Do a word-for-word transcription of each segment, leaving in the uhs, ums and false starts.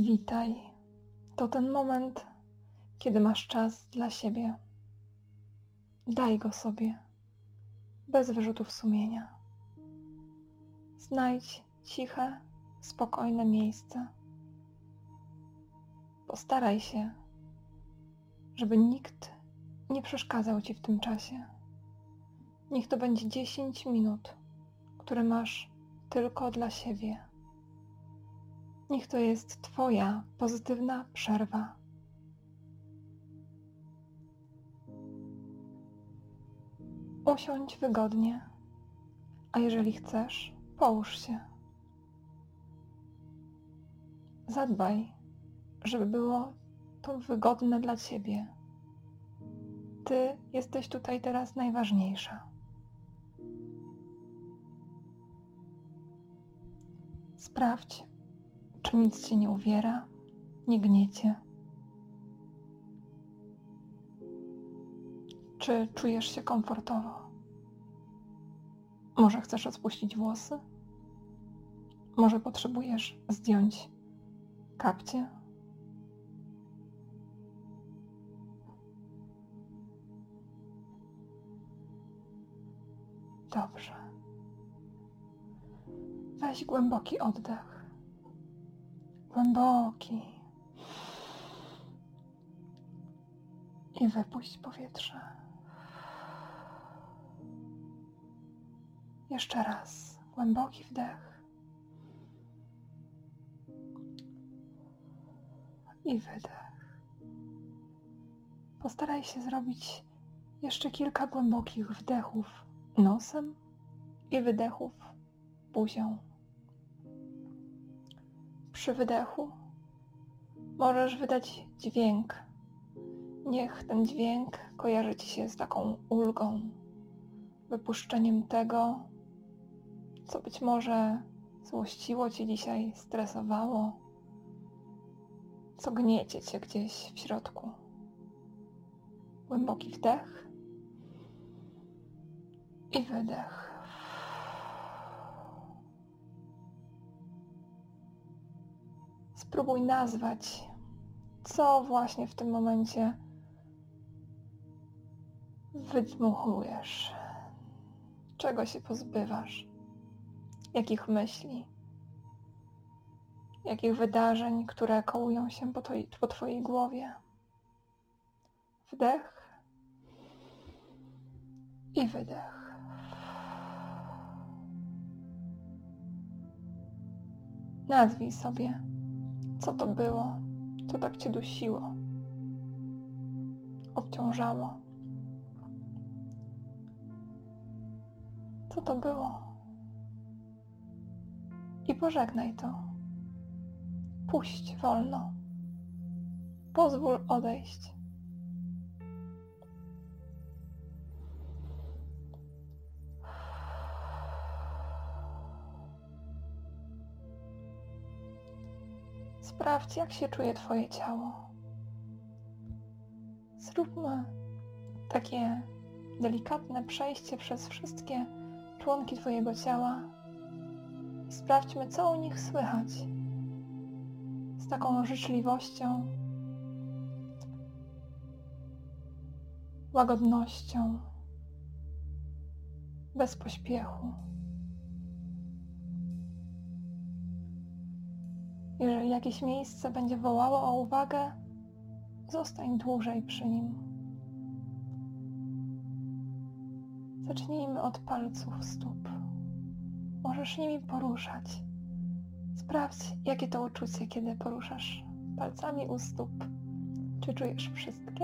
Witaj. To ten moment, kiedy masz czas dla siebie. Daj go sobie, bez wyrzutów sumienia. Znajdź ciche, spokojne miejsce. Postaraj się, żeby nikt nie przeszkadzał ci w tym czasie. Niech to będzie dziesięć minut, które masz tylko dla siebie. Niech to jest twoja pozytywna przerwa. Usiądź wygodnie, a jeżeli chcesz, połóż się. Zadbaj, żeby było to wygodne dla ciebie. Ty jesteś tutaj teraz najważniejsza. Sprawdź, czy nic cię nie uwiera, nie gniecie. Czy czujesz się komfortowo? Może chcesz odpuścić włosy? Może potrzebujesz zdjąć kapcie? Dobrze. Weź głęboki oddech. Głęboki. I wypuść powietrze. Jeszcze raz. Głęboki wdech. I wydech. Postaraj się zrobić jeszcze kilka głębokich wdechów nosem i wydechów buzią. Przy wydechu możesz wydać dźwięk. Niech ten dźwięk kojarzy ci się z taką ulgą, wypuszczeniem tego, co być może złościło cię dzisiaj, stresowało, co gniecie cię gdzieś w środku. Głęboki wdech i wydech. Spróbuj nazwać, co właśnie w tym momencie wydmuchujesz, czego się pozbywasz, jakich myśli, jakich wydarzeń, które kołują się po, twoi, po twojej głowie. Wdech i wydech. Nazwij sobie, co to było, co tak cię dusiło, obciążało. Co to było? I pożegnaj to. Puść wolno. Pozwól odejść. Sprawdź, jak się czuje twoje ciało. Zróbmy takie delikatne przejście przez wszystkie członki twojego ciała i sprawdźmy, co u nich słychać. Z taką życzliwością, łagodnością, bez pośpiechu. Jeżeli jakieś miejsce będzie wołało o uwagę, zostań dłużej przy nim. Zacznijmy od palców stóp. Możesz nimi poruszać. Sprawdź, jakie to uczucie, kiedy poruszasz palcami u stóp. Czy czujesz wszystkie?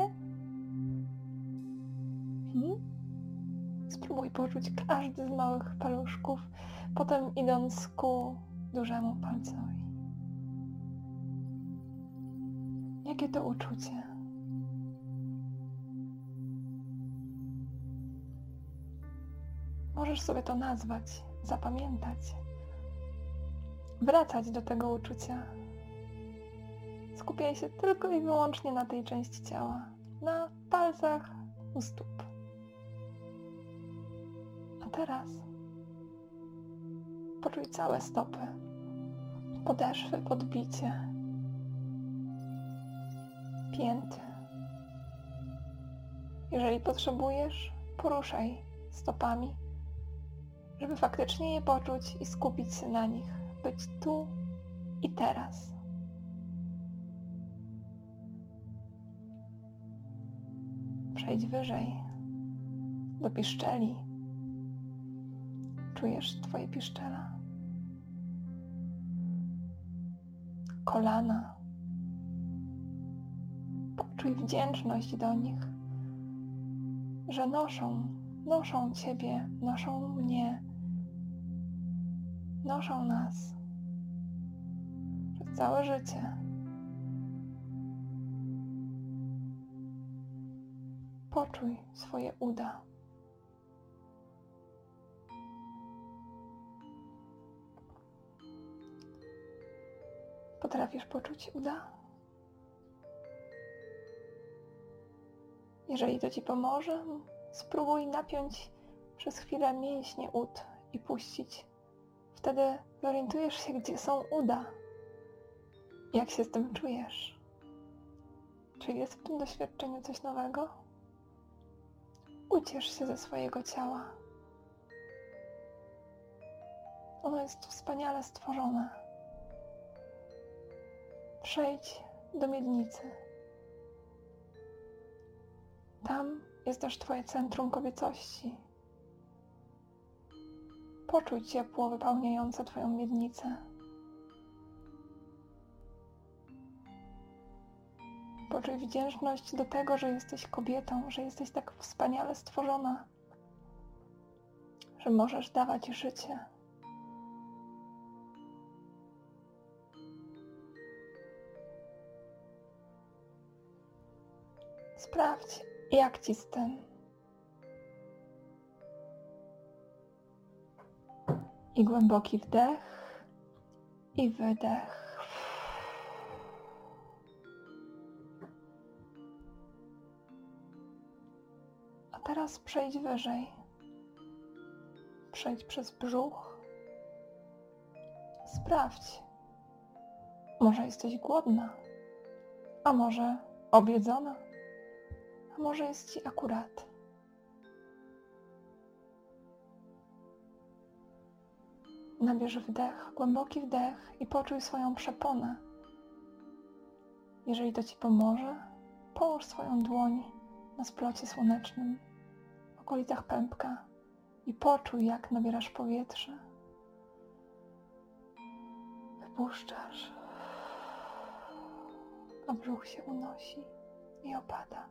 Hmm? Spróbuj poczuć każdy z małych paluszków, potem idąc ku dużemu palcowi. Jakie to uczucie? Możesz sobie to nazwać, zapamiętać, wracać do tego uczucia. Skupiaj się tylko i wyłącznie na tej części ciała, na palcach u stóp. A teraz poczuj całe stopy, podeszwy, podbicie, pięty. Jeżeli potrzebujesz, poruszaj stopami, żeby faktycznie je poczuć i skupić się na nich, być tu i teraz. Przejdź wyżej, do piszczeli. Czujesz twoje piszczela. Kolana. Poczuj wdzięczność do nich, że noszą, noszą ciebie, noszą mnie, noszą nas przez całe życie. Poczuj swoje uda. Potrafisz poczuć uda? Jeżeli to ci pomoże, spróbuj napiąć przez chwilę mięśnie ud i puścić. Wtedy zorientujesz się, gdzie są uda. Jak się z tym czujesz? Czy jest w tym doświadczeniu coś nowego? Uciesz się ze swojego ciała. Ono jest wspaniale stworzone. Przejdź do miednicy. Tam jest też twoje centrum kobiecości. Poczuj ciepło wypełniające twoją miednicę. Poczuj wdzięczność do tego, że jesteś kobietą, że jesteś tak wspaniale stworzona, że możesz dawać życie. Sprawdź, jak ci z tym. I głęboki wdech i wydech. A teraz przejdź wyżej. Przejdź przez brzuch. Sprawdź. Może jesteś głodna, a może objedzona, a może jest ci akurat. Nabierz wdech, głęboki wdech i poczuj swoją przeponę. Jeżeli to ci pomoże, połóż swoją dłoń na splocie słonecznym, w okolicach pępka i poczuj, jak nabierasz powietrze. Wypuszczasz, a brzuch się unosi i opada.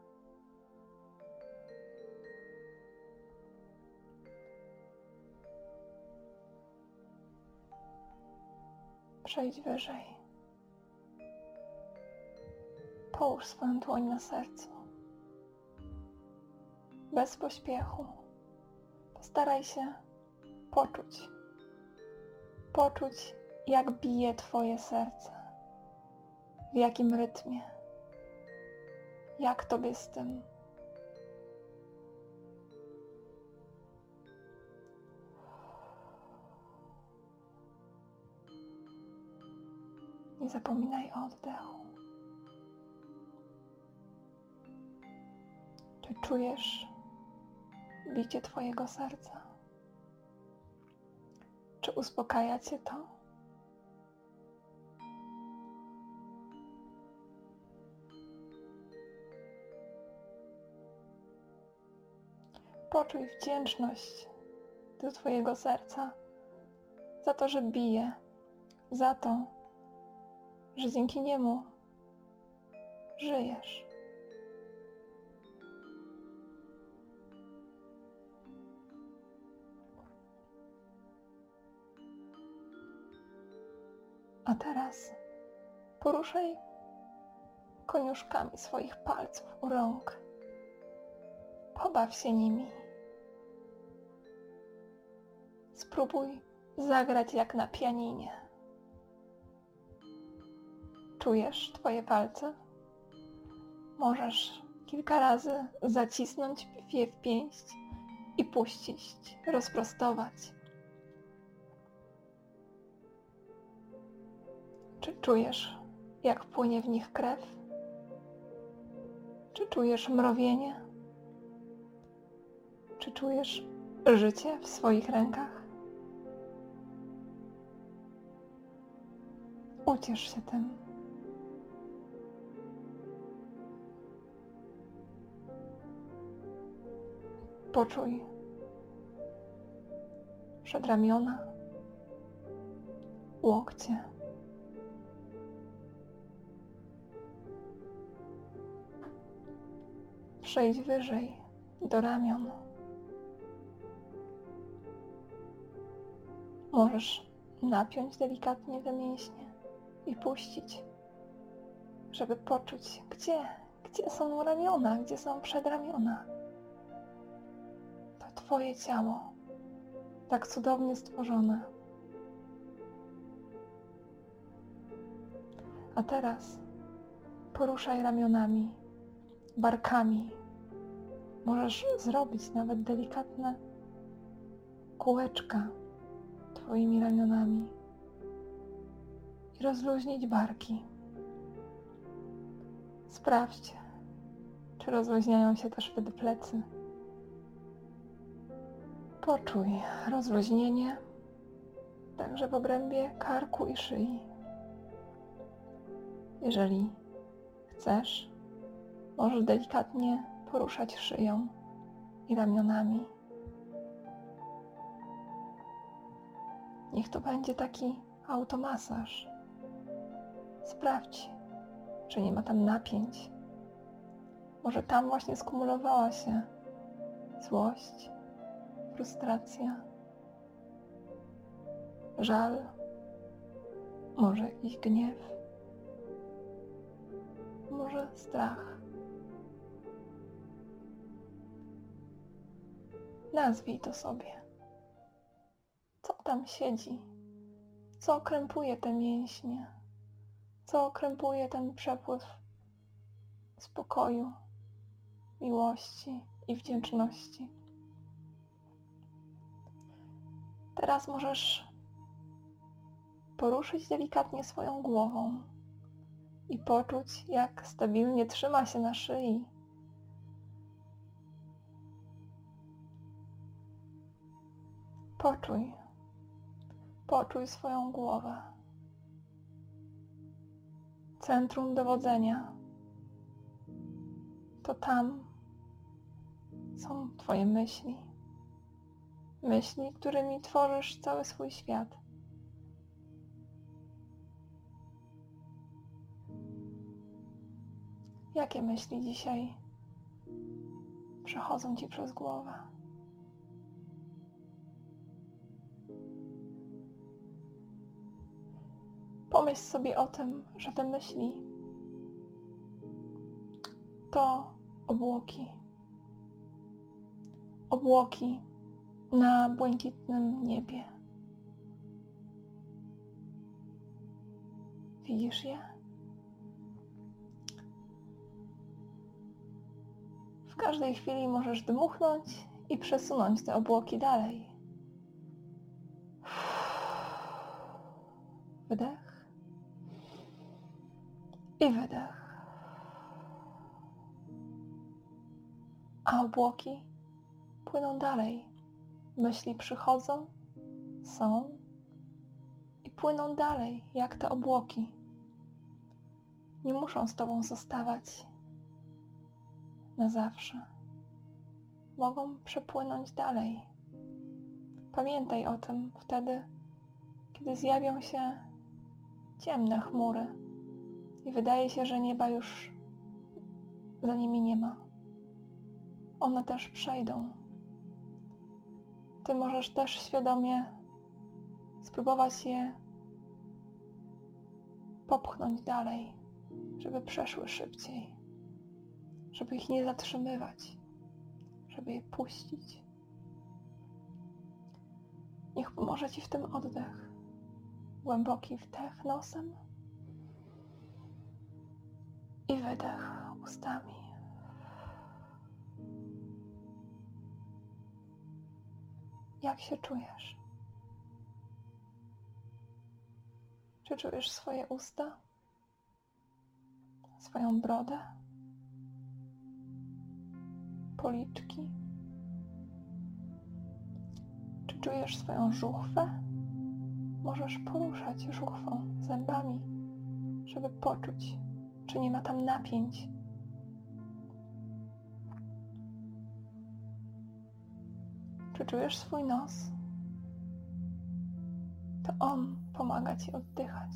Przejdź wyżej. Połóż swoją dłoń na sercu. Bez pośpiechu. Postaraj się poczuć. Poczuć, jak bije twoje serce. W jakim rytmie. Jak tobie z tym. Nie zapominaj o oddechu. Czy czujesz bicie twojego serca? Czy uspokaja cię to? Poczuj wdzięczność do twojego serca za to, że bije, za to, że dzięki niemu żyjesz. A teraz poruszaj koniuszkami swoich palców u rąk. Pobaw się nimi. Spróbuj zagrać jak na pianinie. Czujesz twoje palce? Możesz kilka razy zacisnąć je w pięść i puścić, rozprostować. Czy czujesz, jak płynie w nich krew? Czy czujesz mrowienie? Czy czujesz życie w swoich rękach? Uciesz się tym. Poczuj przedramiona, łokcie. Przejdź wyżej do ramion. Możesz napiąć delikatnie te mięśnie i puścić, żeby poczuć, gdzie, gdzie są ramiona, gdzie są przedramiona. To Twoje ciało, tak cudownie stworzone. A teraz poruszaj ramionami, barkami. Możesz zrobić nawet delikatne kółeczka Twoimi ramionami i rozluźnić barki. Sprawdź, czy rozluźniają się też wtedy plecy. Poczuj rozluźnienie także w obrębie karku i szyi. Jeżeli chcesz, możesz delikatnie poruszać szyją i ramionami. Niech to będzie taki automasaż. Sprawdź, czy nie ma tam napięć. Może tam właśnie skumulowała się złość, frustracja, żal, może jakiś gniew, może strach. Nazwij to sobie. Co tam siedzi? Co krępuje te mięśnie? Co krępuje ten przepływ spokoju, miłości i wdzięczności? Teraz możesz poruszyć delikatnie swoją głową i poczuć, jak stabilnie trzyma się na szyi. Poczuj, poczuj swoją głowę. Centrum dowodzenia. To tam są Twoje myśli. Myśli, którymi tworzysz cały swój świat. Jakie myśli dzisiaj przechodzą Ci przez głowę? Pomyśl sobie o tym, że te myśli to obłoki. Obłoki na błękitnym niebie. Widzisz je? W każdej chwili możesz dmuchnąć i przesunąć te obłoki dalej. Wdech i wydech. A obłoki płyną dalej. Myśli przychodzą, są i płyną dalej, jak te obłoki. Nie muszą z Tobą zostawać na zawsze. Mogą przepłynąć dalej. Pamiętaj o tym wtedy, kiedy zjawią się ciemne chmury i wydaje się, że nieba już za nimi nie ma. One też przejdą. Ty możesz też świadomie spróbować je popchnąć dalej, żeby przeszły szybciej, żeby ich nie zatrzymywać, żeby je puścić. Niech pomoże Ci w tym oddech. Głęboki wdech nosem i wydech ustami. Jak się czujesz? Czy czujesz swoje usta? Swoją brodę? policzki? Czy czujesz swoją żuchwę? Możesz poruszać żuchwą, zębami, żeby poczuć, czy nie ma tam napięć. Czy czujesz swój nos? To on pomaga Ci oddychać.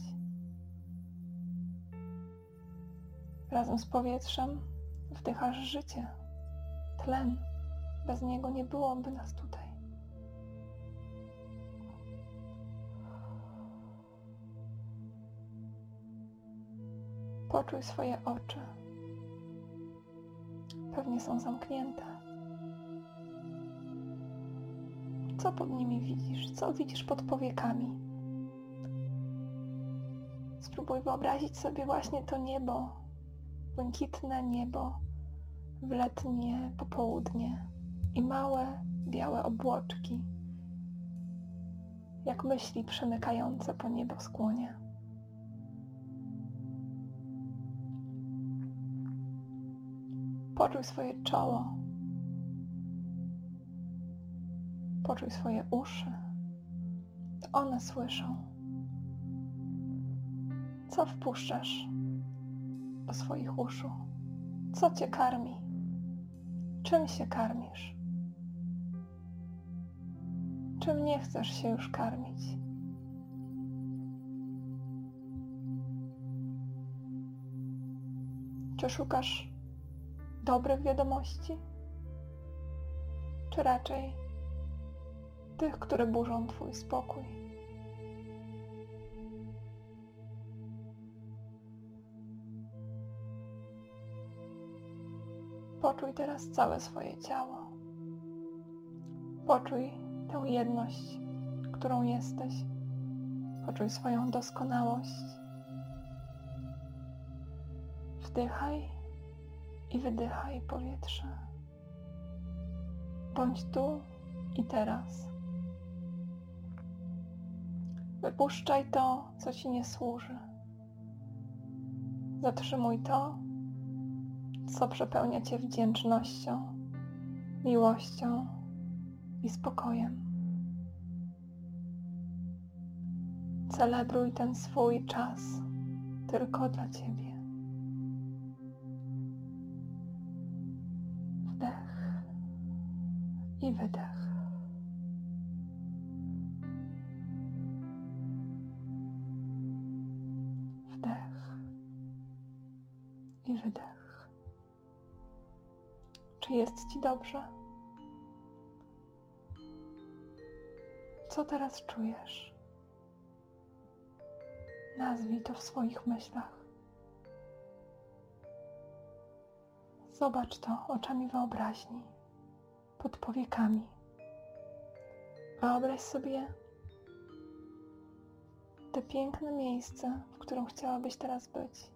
Razem z powietrzem wdychasz życie, tlen. Bez niego nie byłoby nas tutaj. Poczuj swoje oczy. Pewnie są zamknięte. Co pod nimi widzisz? Co widzisz pod powiekami? Spróbuj wyobrazić sobie właśnie to niebo, błękitne niebo w letnie popołudnie i małe, białe obłoczki, jak myśli przemykające po nieboskłonie. Poczuj swoje czoło. Poczuj swoje uszy. To one słyszą. Co wpuszczasz do swoich uszu? Co Cię karmi? Czym się karmisz? Czym nie chcesz się już karmić? Czy szukasz dobrych wiadomości? Czy raczej tych, które burzą Twój spokój? Poczuj teraz całe swoje ciało. Poczuj tę jedność, którą jesteś. Poczuj swoją doskonałość. Wdychaj i wydychaj powietrze. Bądź tu i teraz. Wypuszczaj to, co Ci nie służy. Zatrzymuj to, co przepełnia Cię wdzięcznością, miłością i spokojem. Celebruj ten swój czas tylko dla Ciebie. Wdech i wydech. Wdech i wydech. Czy jest Ci dobrze? Co teraz czujesz? Nazwij to w swoich myślach. Zobacz to oczami wyobraźni, pod powiekami. Wyobraź sobie te piękne miejsce, w którym chciałabyś teraz być.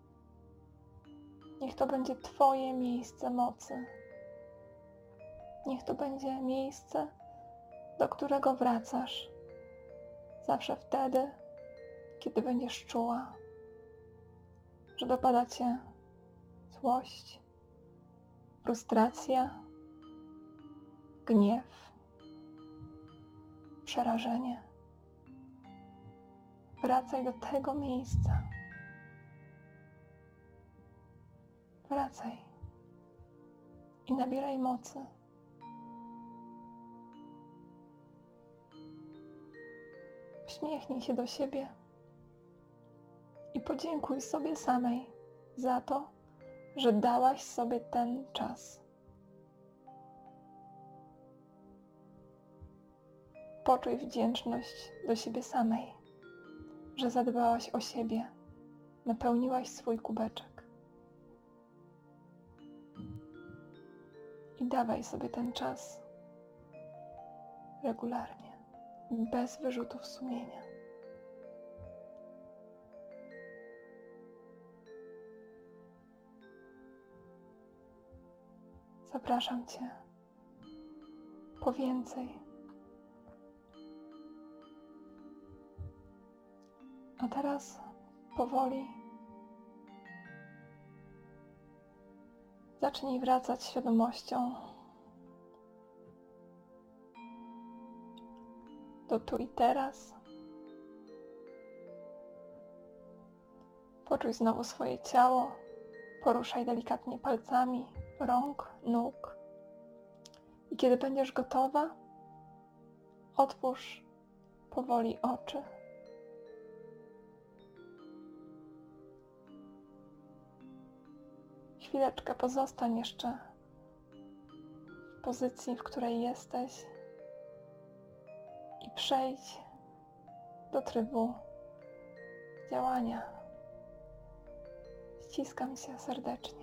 Niech to będzie Twoje miejsce mocy. Niech to będzie miejsce, do którego wracasz zawsze wtedy, kiedy będziesz czuła, że dopada Cię złość, frustracja, gniew, przerażenie. Wracaj do tego miejsca. Wracaj i nabieraj mocy. Uśmiechnij się do siebie i podziękuj sobie samej za to, że dałaś sobie ten czas. Poczuj wdzięczność do siebie samej, że zadbałaś o siebie, napełniłaś swój kubeczek. I dawaj sobie ten czas regularnie, bez wyrzutów sumienia. Zapraszam Cię po więcej. A teraz powoli Zacznij wracać świadomością do tu i teraz. Poczuj znowu swoje ciało. Poruszaj delikatnie palcami rąk, nóg. I kiedy będziesz gotowa, otwórz powoli oczy. Chwileczkę pozostań jeszcze w pozycji, w której jesteś i przejdź do trybu działania. Ściskam cię serdecznie.